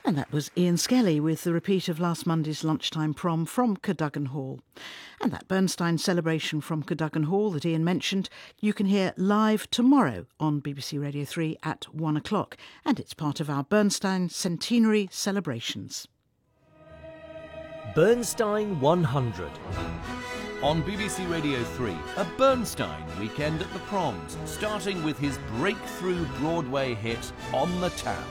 And that was Ian Skelly with the repeat of last Monday's lunchtime prom from Cadogan Hall. And that Bernstein celebration from Cadogan Hall that Ian mentioned, you can hear live tomorrow on BBC Radio 3 at 1 o'clock. And it's part of our Bernstein centenary celebrations. Bernstein 100. On BBC Radio 3, a Bernstein weekend at the Proms, starting with his breakthrough Broadway hit, On the Town.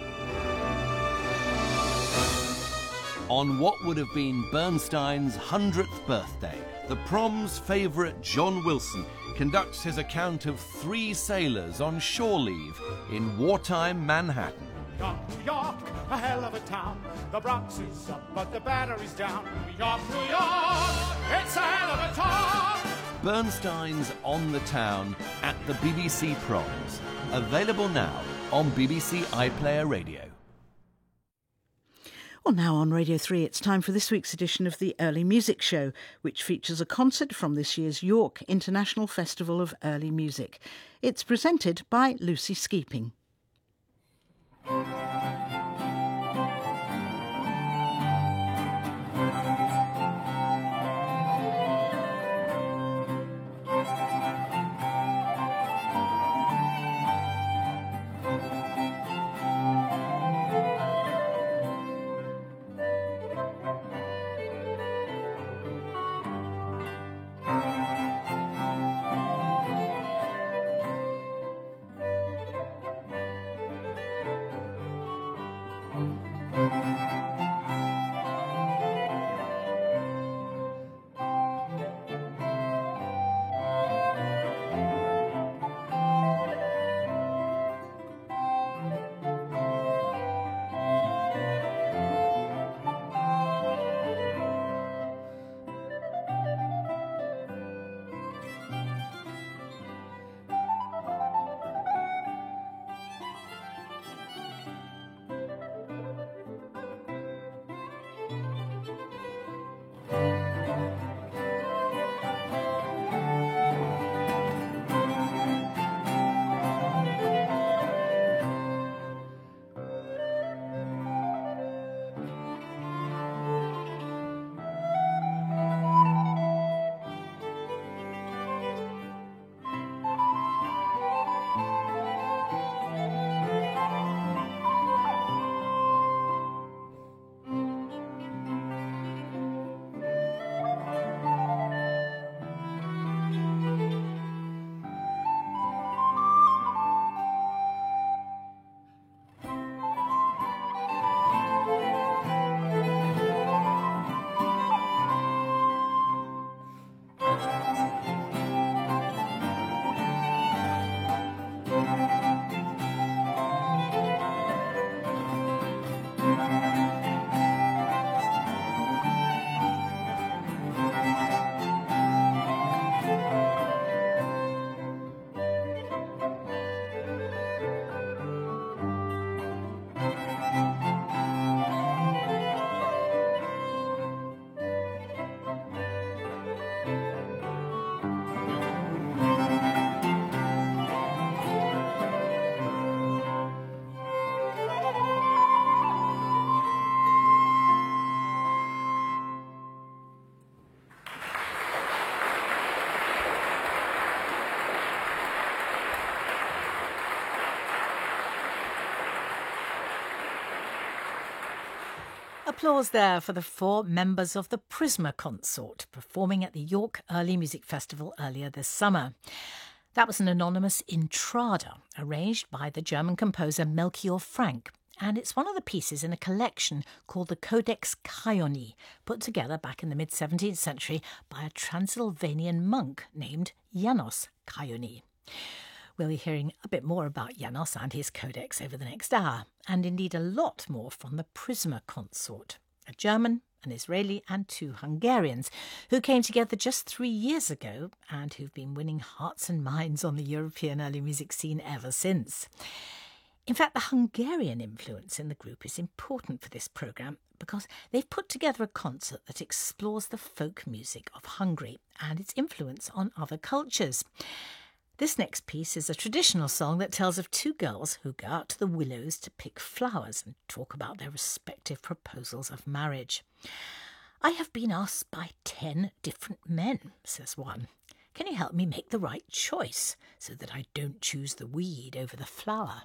On what would have been Bernstein's 100th birthday, the Proms' favourite John Wilson conducts his account of 3 sailors on shore leave in wartime Manhattan. York, New York, a hell of a town. The Bronx is up, but the battery's down. New York, New York, it's a hell of a town. Bernstein's On the Town at the BBC Proms. Available now on BBC iPlayer Radio. Well, now on Radio 3, it's time for this week's edition of the Early Music Show, which features a concert from this year's York International Festival of Early Music. It's presented by Lucy Skeeping. Applause there for the 4 members of the Prisma Consort performing at the York Early Music Festival earlier this summer. That was an anonymous Intrada arranged by the German composer Melchior Frank, and it's one of the pieces in a collection called the Codex Kioni, put together back in the mid-17th century by a Transylvanian monk named Janos Kioni. We'll be hearing a bit more about Janos and his codex over the next hour, and indeed a lot more from the Prisma Consort, a German, an Israeli and 2 Hungarians who came together just 3 years ago and who've been winning hearts and minds on the European early music scene ever since. In fact, the Hungarian influence in the group is important for this programme because they've put together a concert that explores the folk music of Hungary and its influence on other cultures. This next piece is a traditional song that tells of two girls who go out to the willows to pick flowers and talk about their respective proposals of marriage. "I have been asked by 10 different men," says one. "Can you help me make the right choice so that I don't choose the weed over the flower?"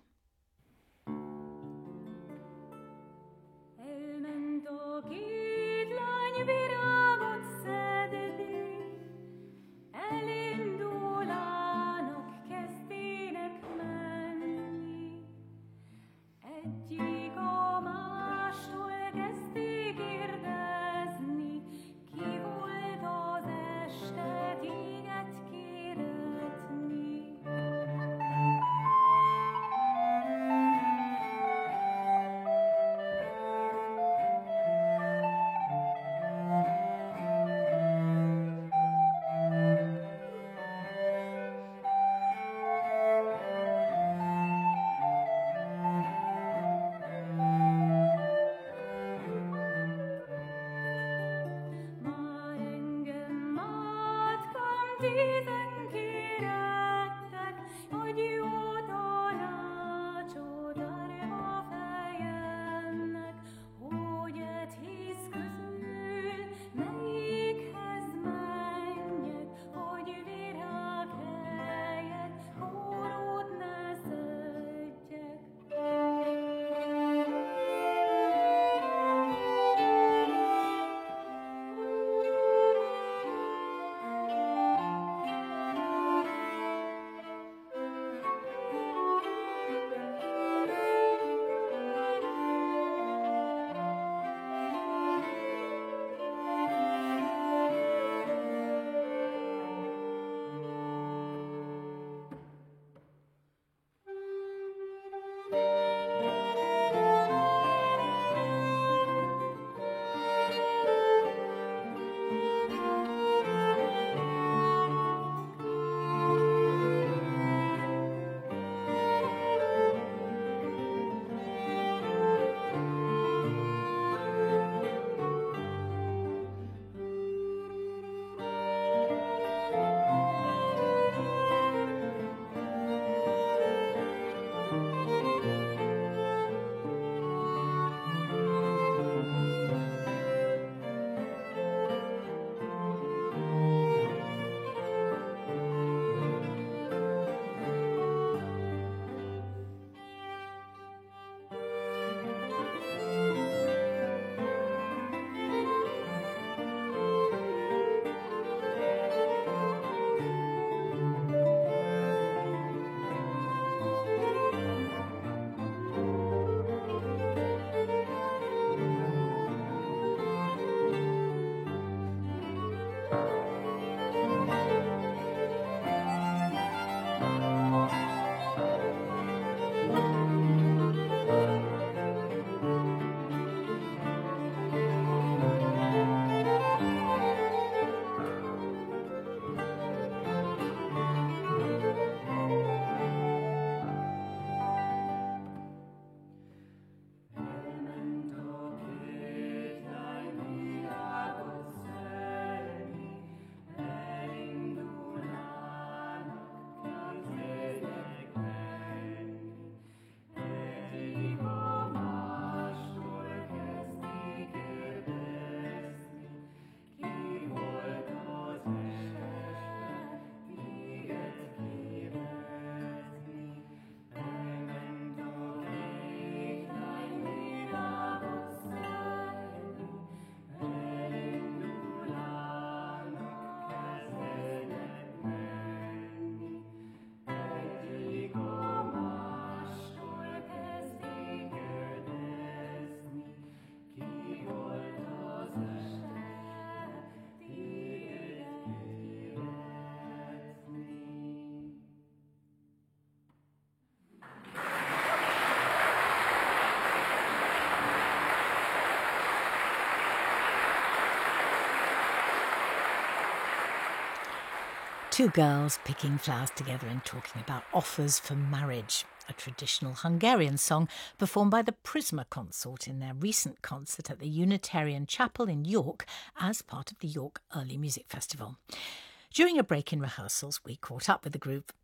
Two girls picking flowers together and talking about offers for marriage, a traditional Hungarian song performed by the Prisma Consort in their recent concert at the Unitarian Chapel in York as part of the York Early Music Festival. During a break in rehearsals, we caught up with the group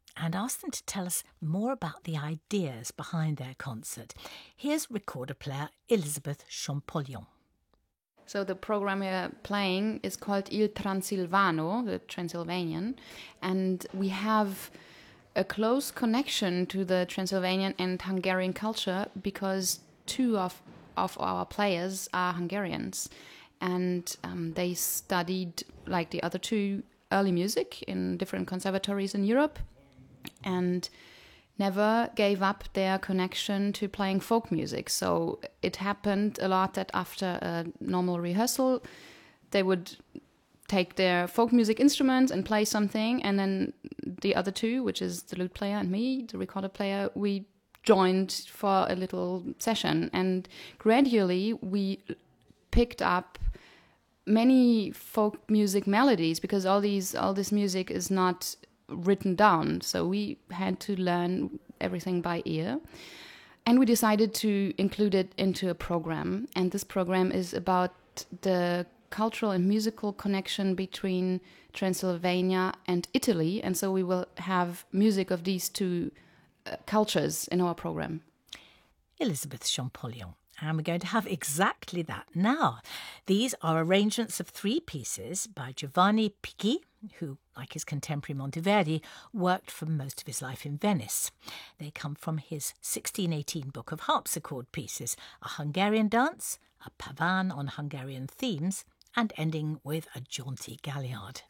and asked them to tell us more about the ideas behind their concert. Here's recorder player Elisabeth Champollion. So the program we're playing is called Il Transilvano, the Transylvanian, and we have a close connection to the Transylvanian and Hungarian culture because two of our players are Hungarians, and they studied, like the other two, early music in different conservatories in Europe and never gave up their connection to playing folk music. So it happened a lot that after a normal rehearsal, they would take their folk music instruments and play something, and then the other two, which is the lute player and me, the recorder player, we joined for a little session, and gradually we picked up many folk music melodies because all this music is not written down, so we had to learn everything by ear, and we decided to include it into a program. And this program is about the cultural and musical connection between Transylvania and Italy, and so we will have music of these two cultures in our program. Elisabeth Champollion. And we're going to have exactly that now. These are arrangements of 3 pieces by Giovanni Picchi, who, like his contemporary Monteverdi, worked for most of his life in Venice. They come from his 1618 book of harpsichord pieces, a Hungarian dance, a pavan on Hungarian themes, and ending with a jaunty galliard.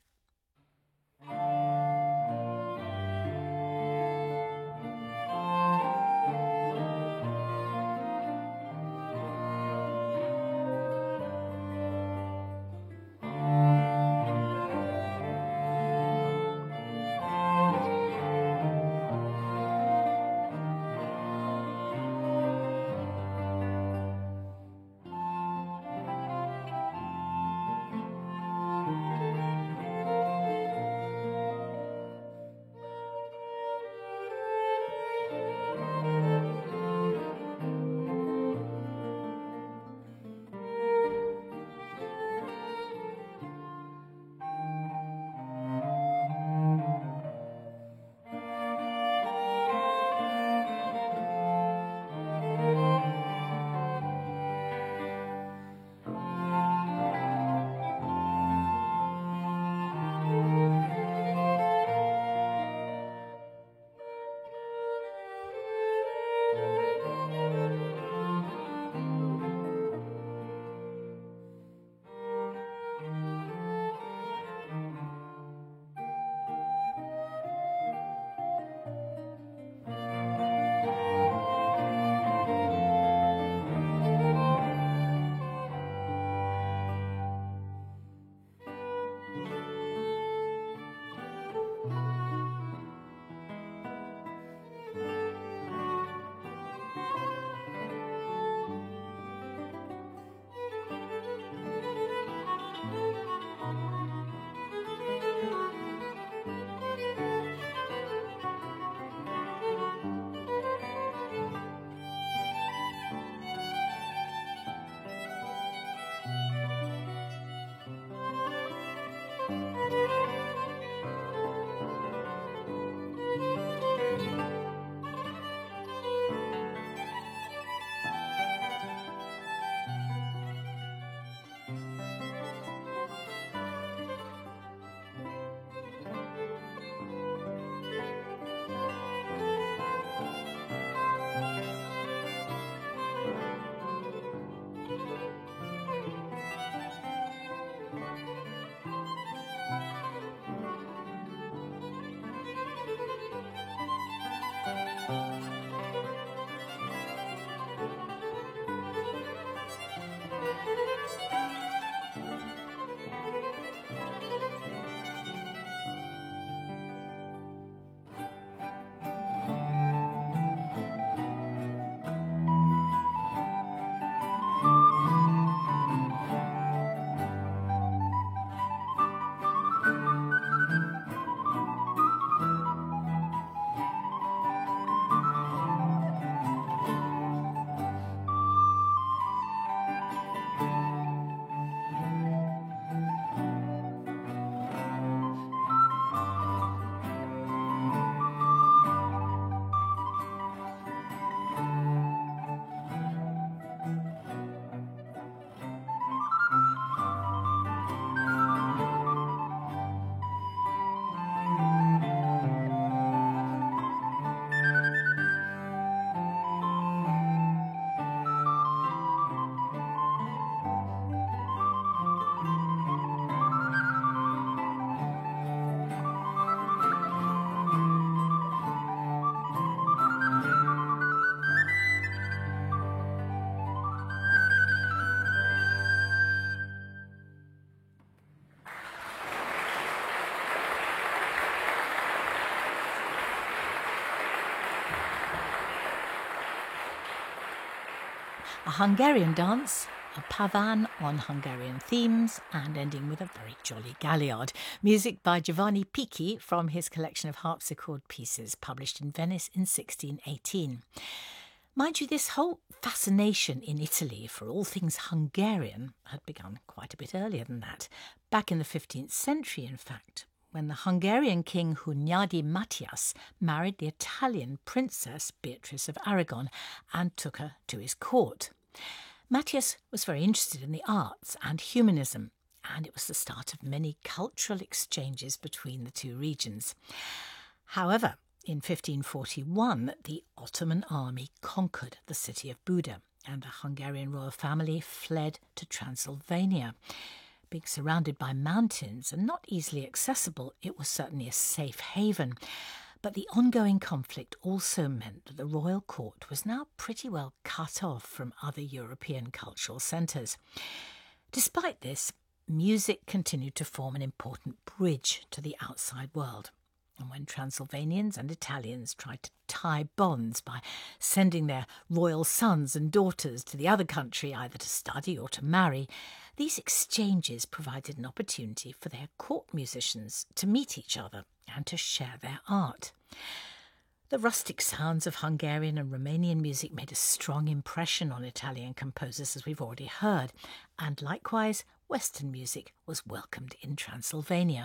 a Hungarian dance, a pavan on Hungarian themes, and ending with a very jolly galliard. Music by Giovanni Picchi from his collection of harpsichord pieces, published in Venice in 1618. Mind you, this whole fascination in Italy for all things Hungarian had begun quite a bit earlier than that, back in the 15th century, in fact, when the Hungarian king Hunyadi Matthias married the Italian princess Beatrice of Aragon and took her to his court. Matthias was very interested in the arts and humanism, and it was the start of many cultural exchanges between the two regions. However, in 1541, the Ottoman army conquered the city of Buda, and the Hungarian royal family fled to Transylvania. Being surrounded by mountains and not easily accessible, it was certainly a safe haven. But the ongoing conflict also meant that the royal court was now pretty well cut off from other European cultural centres. Despite this, music continued to form an important bridge to the outside world. And when Transylvanians and Italians tried to tie bonds by sending their royal sons and daughters to the other country, either to study or to marry, these exchanges provided an opportunity for their court musicians to meet each other and to share their art. The rustic sounds of Hungarian and Romanian music made a strong impression on Italian composers, as we've already heard, and likewise Western music was welcomed in Transylvania.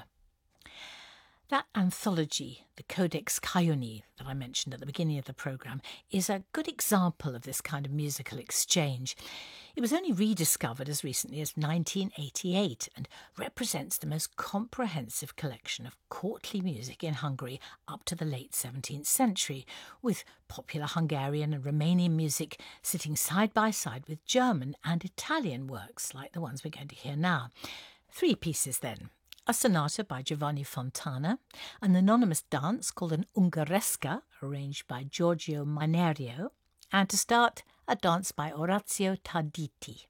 That anthology, the Codex Caiuni, that I mentioned at the beginning of the programme, is a good example of this kind of musical exchange. It was only rediscovered as recently as 1988 and represents the most comprehensive collection of courtly music in Hungary up to the late 17th century, with popular Hungarian and Romanian music sitting side by side with German and Italian works like the ones we're going to hear now. 3 pieces then. A sonata by Giovanni Fontana, an anonymous dance called an Ungaresca, arranged by Giorgio Manerio, and to start, a dance by Orazio Tarditi.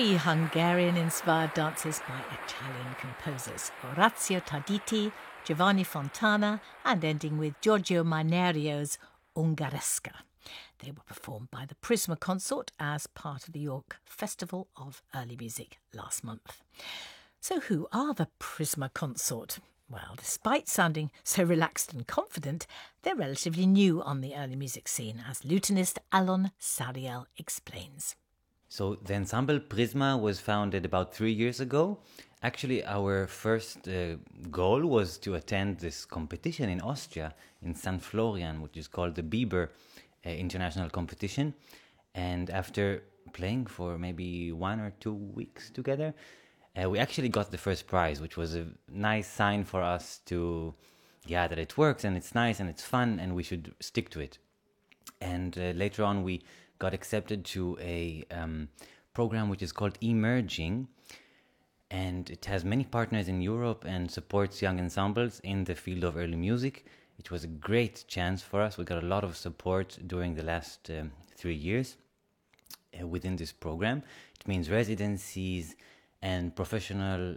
three Hungarian-inspired dances by Italian composers, Orazio Tarditi, Giovanni Fontana, and ending with Giorgio Mainario's Ungaresca. They were performed by the Prisma Consort as part of the York Festival of Early Music last month. So who are the Prisma Consort? Well, despite sounding so relaxed and confident, they're relatively new on the early music scene, as lutenist Alon Sariel explains. So the ensemble Prisma was founded about 3 years ago. Actually, our first goal was to attend this competition in Austria, in St. Florian, which is called the Bieber International Competition. And after playing for maybe 1 or 2 weeks together, we actually got the first prize, which was a nice sign for us to, that it works and it's nice and it's fun and we should stick to it. And later on, we got accepted to a program which is called Emerging, and it has many partners in Europe and supports young ensembles in the field of early music. It was a great chance for us. We got a lot of support during the last 3 years within this program. It means residencies and professional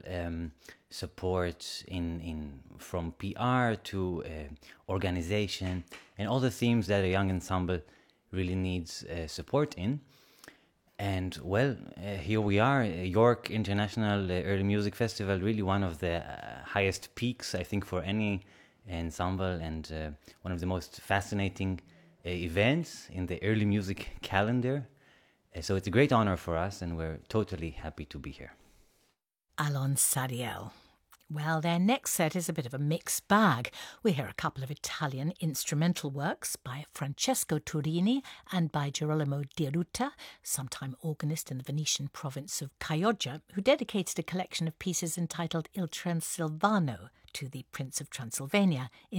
support from PR to organization and all the themes that a young ensemble really needs support in. And well, here we are, York International Early Music Festival, really one of the highest peaks, I think, for any ensemble, and one of the most fascinating events in the early music calendar. So it's a great honor for us, and we're totally happy to be here. Alon Sariel. Well, their next set is a bit of a mixed bag. We hear a couple of Italian instrumental works by Francesco Turini and by Girolamo Di Ruta, sometime organist in the Venetian province of Chioggia, who dedicated a collection of pieces entitled Il Transilvano to the Prince of Transylvania in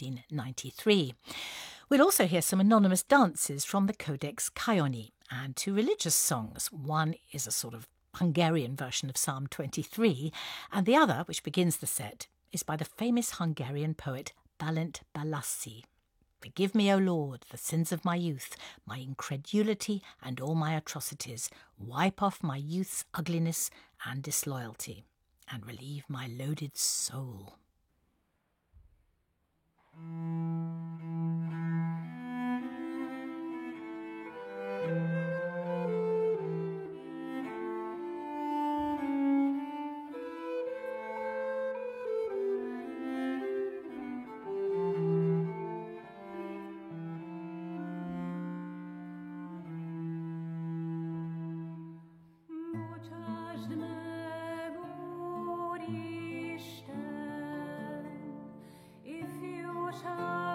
1593. We'll also hear some anonymous dances from the Codex Kioni and two religious songs. One is a sort of Hungarian version of Psalm 23, and the other, which begins the set, is by the famous Hungarian poet Balint Balassi. Forgive me, O Lord, the sins of my youth, my incredulity and all my atrocities. Wipe off my youth's ugliness and disloyalty, and relieve my loaded soul. Ifjúság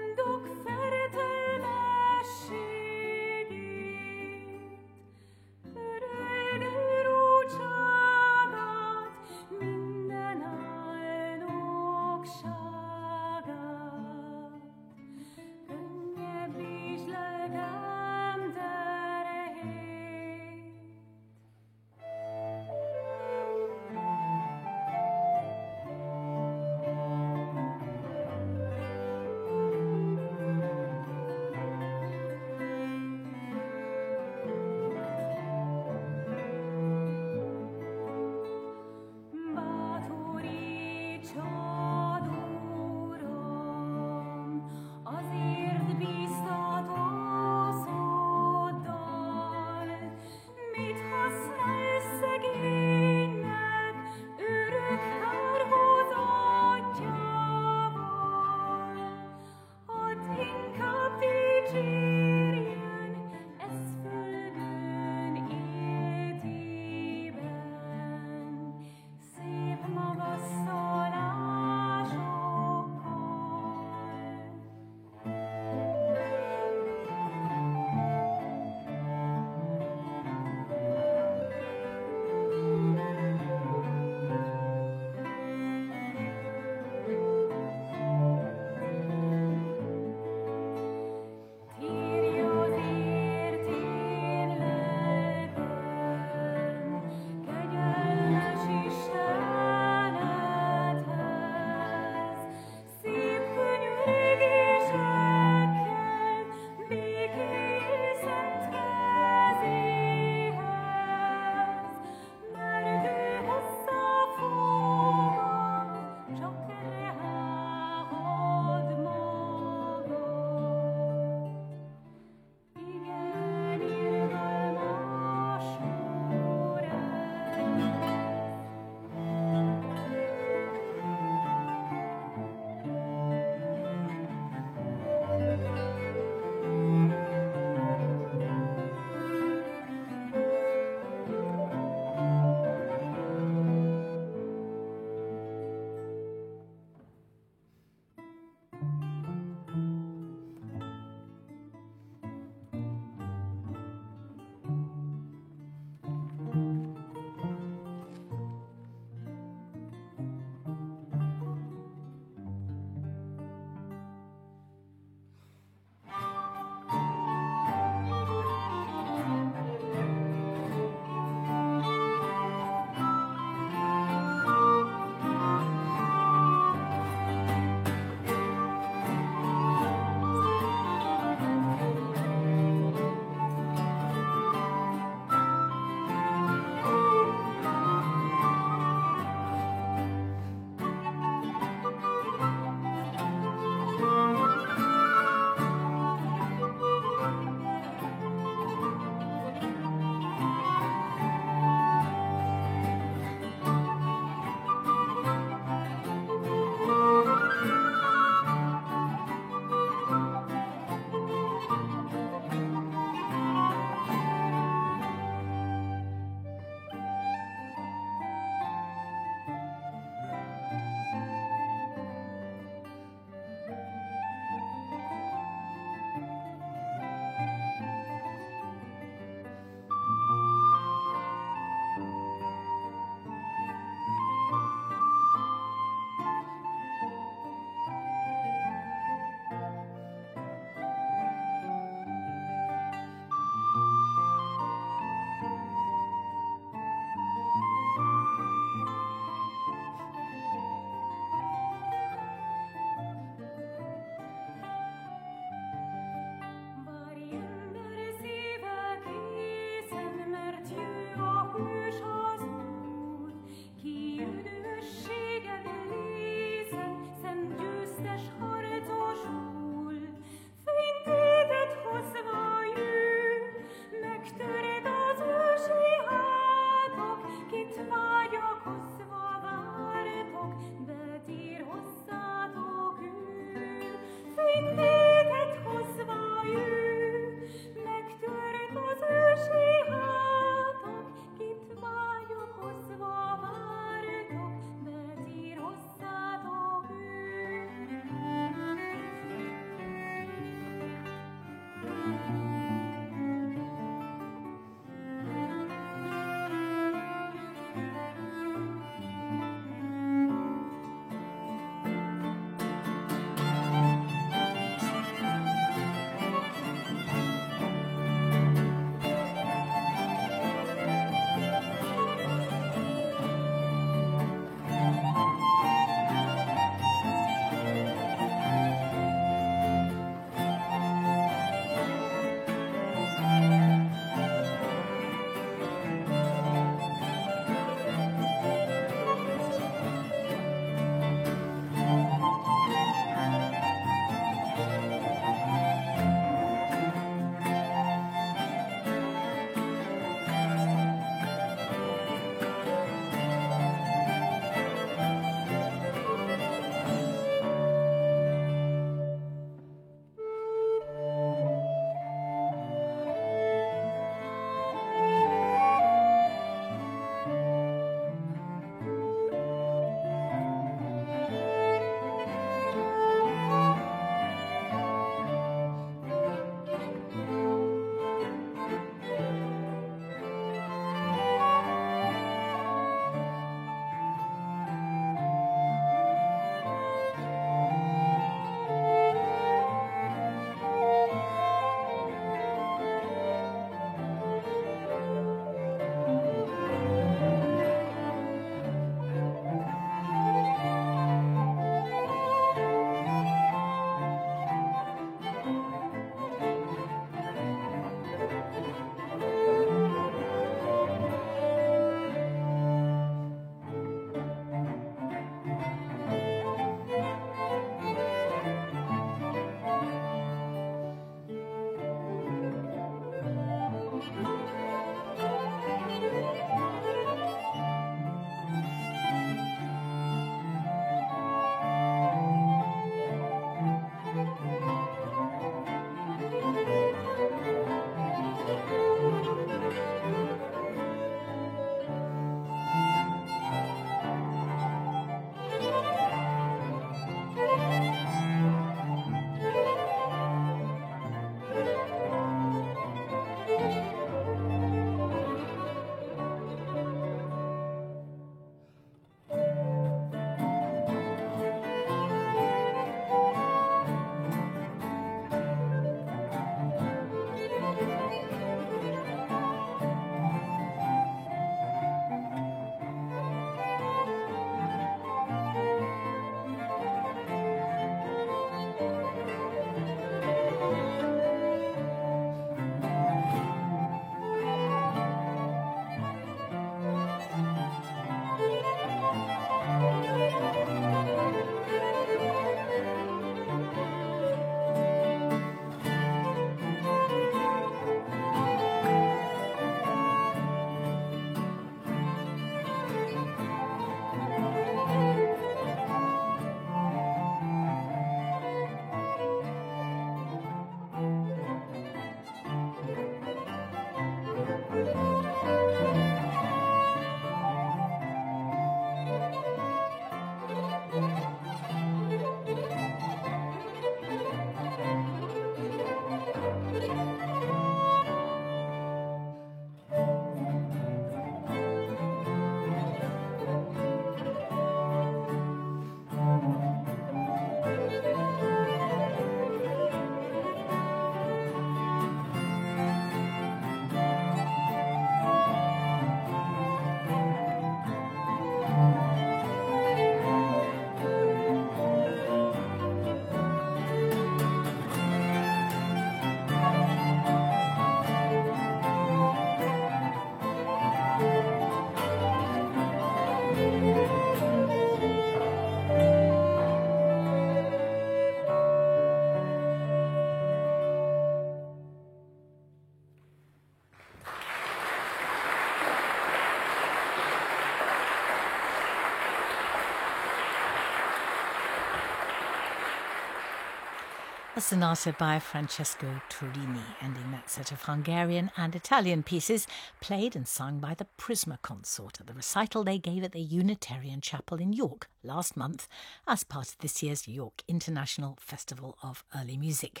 A sonata by Francesco Turini, ending that set of Hungarian and Italian pieces played and sung by the Prisma Consort at the recital they gave at the Unitarian Chapel in York last month as part of this year's York International Festival of Early Music.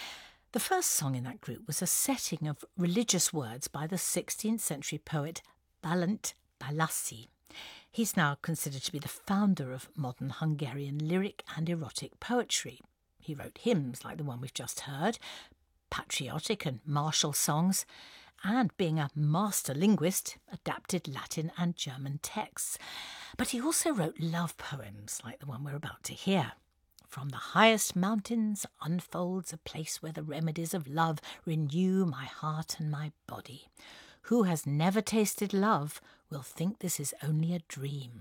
The first song in that group was a setting of religious words by the 16th century poet Balint Balassi. He's now considered to be the founder of modern Hungarian lyric and erotic poetry. He wrote hymns like the one we've just heard, patriotic and martial songs, and being a master linguist, adapted Latin and German texts. But he also wrote love poems like the one we're about to hear. From the highest mountains unfolds a place where the remedies of love renew my heart and my body. Who has never tasted love will think this is only a dream.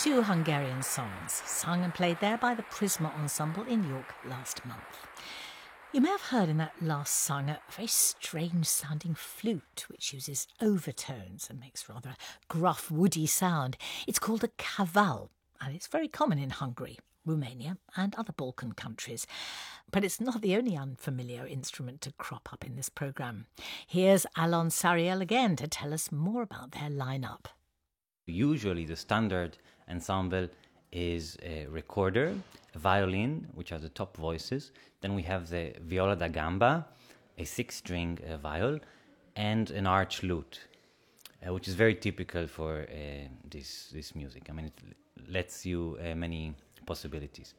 2 Hungarian songs, sung and played there by the Prisma Ensemble in York last month. You may have heard in that last song a very strange-sounding flute, which uses overtones and makes rather a gruff, woody sound. It's called a kaval, and it's very common in Hungary, Romania and other Balkan countries. But it's not the only unfamiliar instrument to crop up in this programme. Here's Alon Sariel again to tell us more about their lineup. Usually the standard ensemble is a recorder, a violin, which are the top voices. Then we have the viola da gamba, a 6-string viol, and an arch lute, which is very typical for this music. I mean, it lets you many possibilities.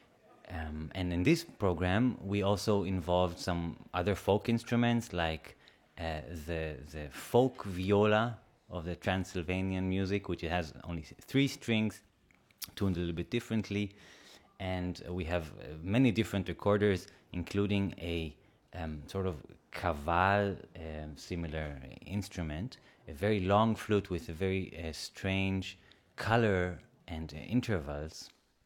And in this program, we also involved some other folk instruments, like the folk viola of the Transylvanian music, which has only 3 strings, tuned a little bit differently. And we have many different recorders, including a sort of kaval similar instrument, a very long flute with a very strange color and intervals.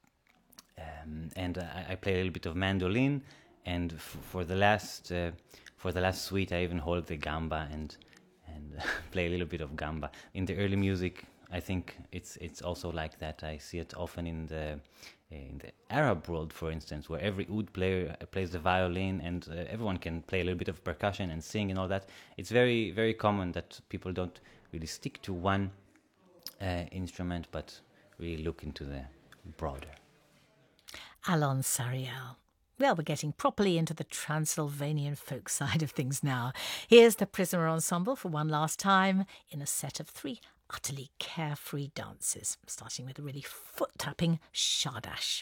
And I play a little bit of mandolin, and for the last suite, I even hold the gamba and play a little bit of gamba. In the early music, I think it's also like that. I see it often in the Arab world, for instance, where every oud player plays the violin, and everyone can play a little bit of percussion and sing and all that. It's very, very common that people don't really stick to one instrument, but really look into the broader. Alon Sariel. Well, we're getting properly into the Transylvanian folk side of things now. Here's the Prisma Ensemble for one last time in a set of 3 utterly carefree dances, starting with a really foot-tapping Shardash.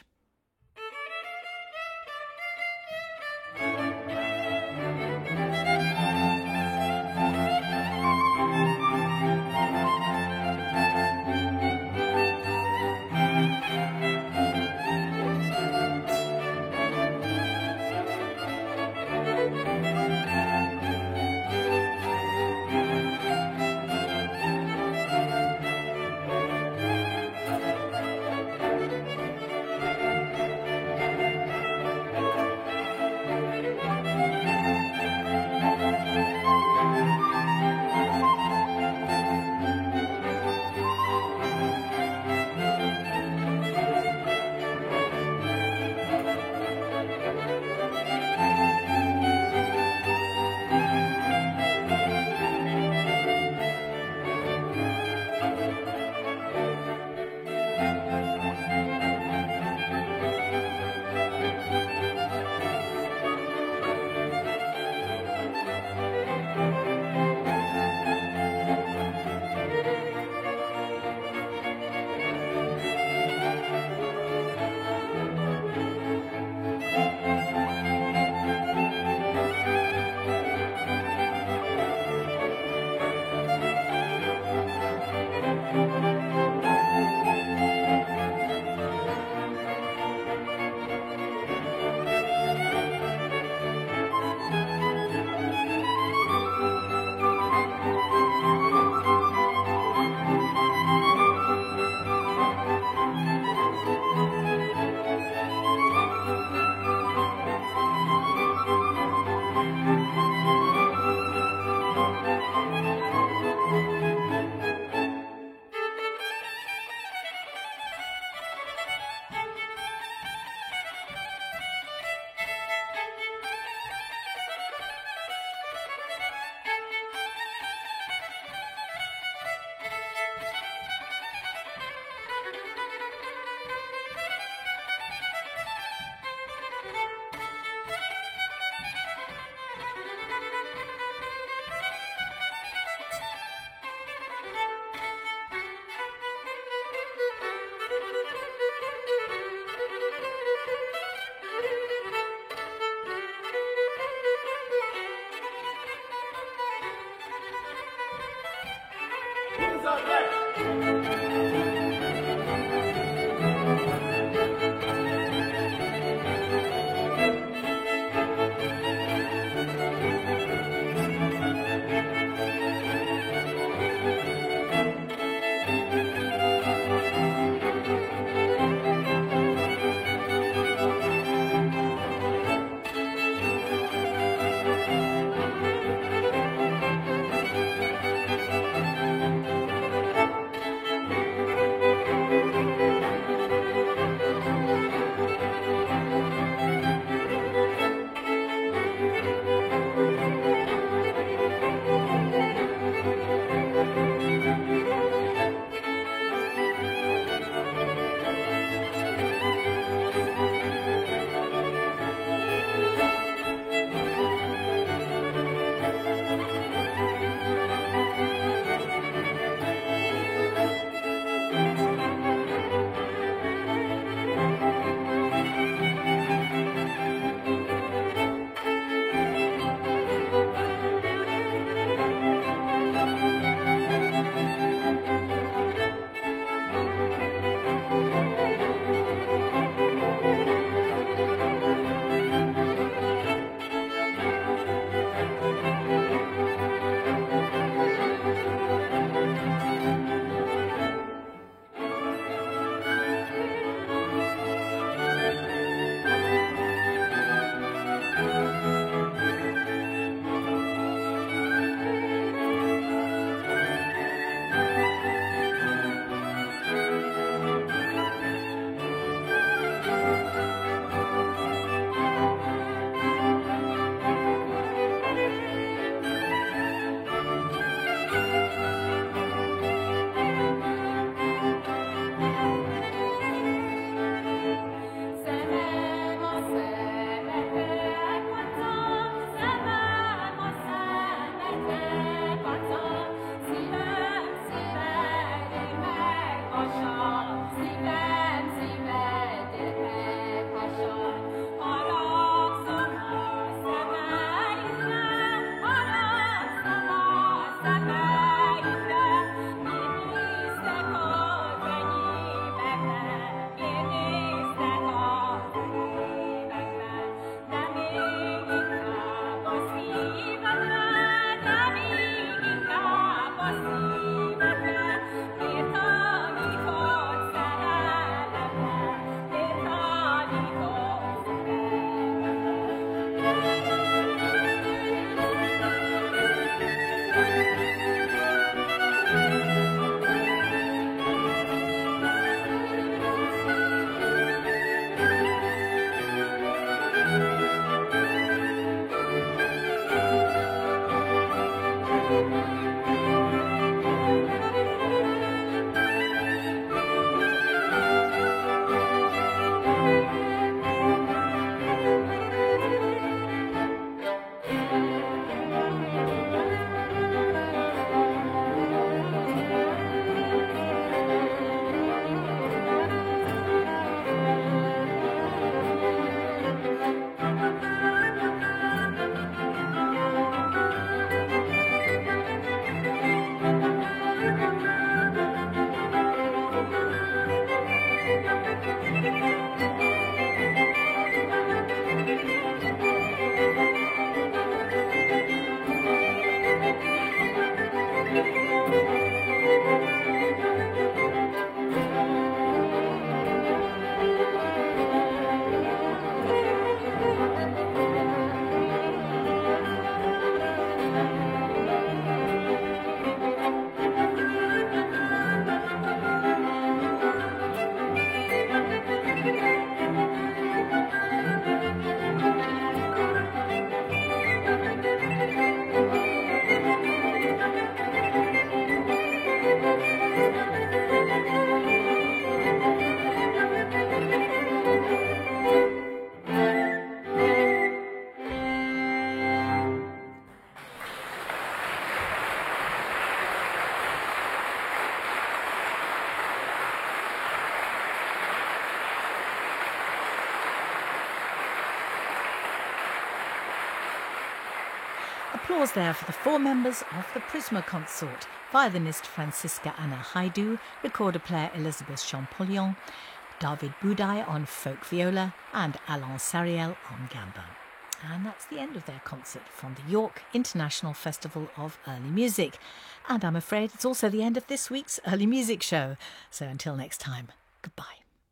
Applause there for the 4 members of the Prisma Consort: violinist Franziska Anna Haidu, recorder player Elizabeth Champollion, David Budai on folk viola, and Alain Sariel on gamba. And that's the end of their concert from the York International Festival of Early Music. And I'm afraid it's also the end of this week's Early Music Show. So until next time, goodbye.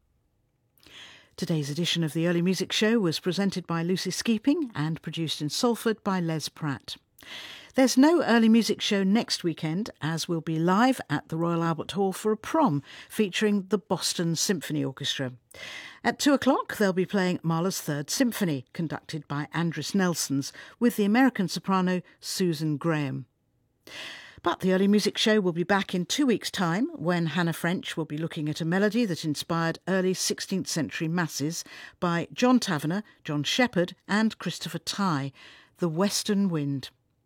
Today's edition of the Early Music Show was presented by Lucy Skeeping and produced in Salford by Les Pratt. There's no Early Music Show next weekend, as we'll be live at the Royal Albert Hall for a prom featuring the Boston Symphony Orchestra. At 2 o'clock, they'll be playing Mahler's Third Symphony, conducted by Andris Nelsons, with the American soprano Susan Graham. But the Early Music Show will be back in 2 weeks' time, when Hannah French will be looking at a melody that inspired early 16th century masses by John Tavener, John Shepherd and Christopher Tye, The Western Wind.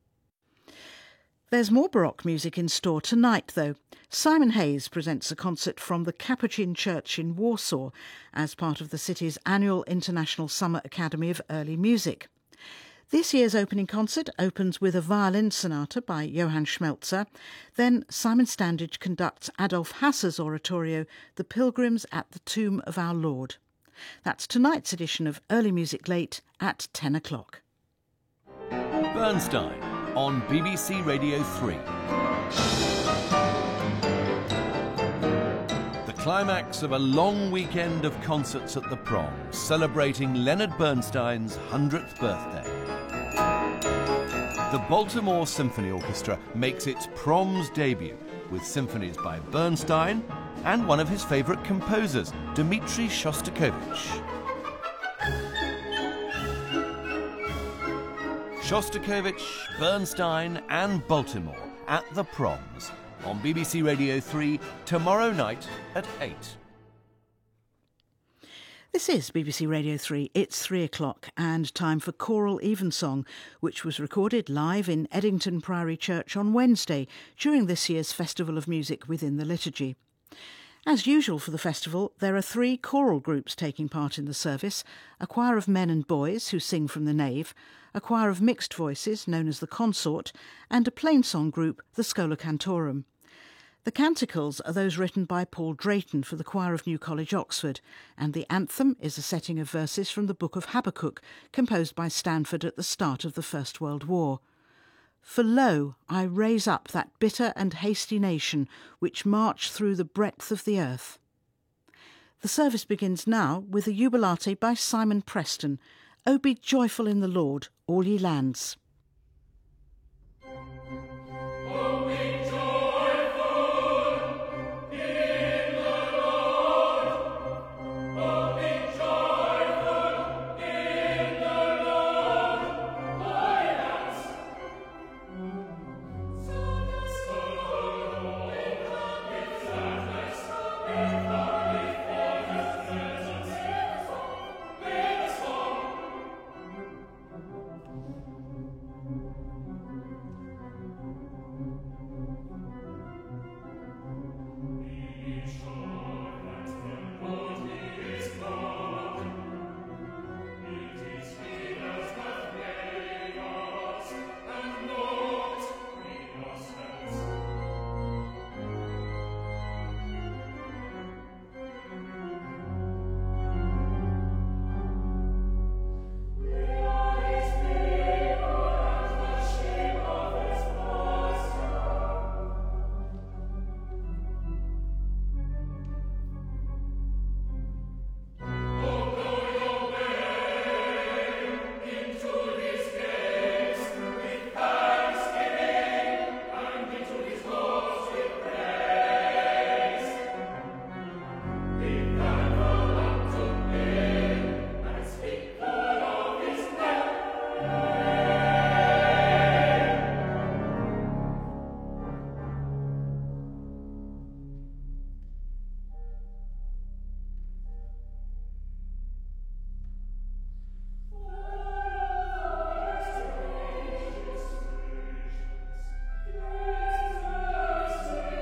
There's more Baroque music in store tonight, though. Simon Hayes presents a concert from the Capuchin Church in Warsaw as part of the city's annual International Summer Academy of Early Music. This year's opening concert opens with a violin sonata by Johann Schmelzer. Then Simon Standage conducts Adolf Hasser's oratorio, The Pilgrims at the Tomb of Our Lord. That's tonight's edition of Early Music Late at 10 o'clock. Bernstein on BBC Radio 3. The climax of a long weekend of concerts at the Proms, celebrating Leonard Bernstein's 100th birthday. The Baltimore Symphony Orchestra makes its Proms debut with symphonies by Bernstein and one of his favourite composers, Dmitri Shostakovich. Shostakovich, Bernstein and Baltimore at the Proms on BBC Radio 3 tomorrow night at 8. This is BBC Radio 3. It's 3 o'clock and time for Choral Evensong, which was recorded live in Eddington Priory Church on Wednesday during this year's Festival of Music within the Liturgy. As usual for the festival, there are 3 choral groups taking part in the service: a choir of men and boys who sing from the nave, a choir of mixed voices known as the consort, and a plainsong group, the Schola Cantorum. The canticles are those written by Paul Drayton for the choir of New College, Oxford, and the anthem is a setting of verses from the Book of Habakkuk, composed by Stanford at the start of the First World War. For lo, I raise up that bitter and hasty nation which march through the breadth of the earth. The service begins now with a Jubilate by Simon Preston. O be joyful in the Lord, all ye lands.